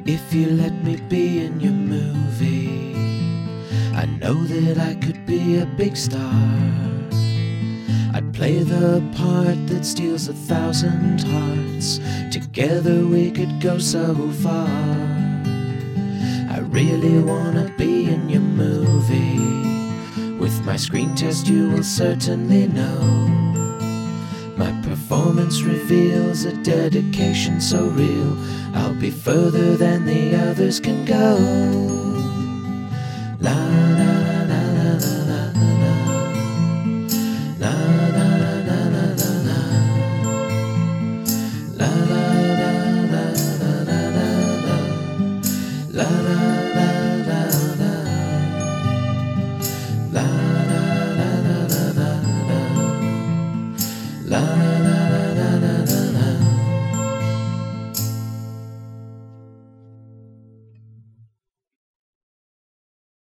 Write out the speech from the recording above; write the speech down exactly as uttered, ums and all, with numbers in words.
If you let me be in your movie, I know that I could be a big star. I'd play the part that steals a thousand hearts. Together we could go so far. I really wanna be in your movie. With my screen test you will certainly know my performance reveals a dedication so real. I'll be further than the others can go.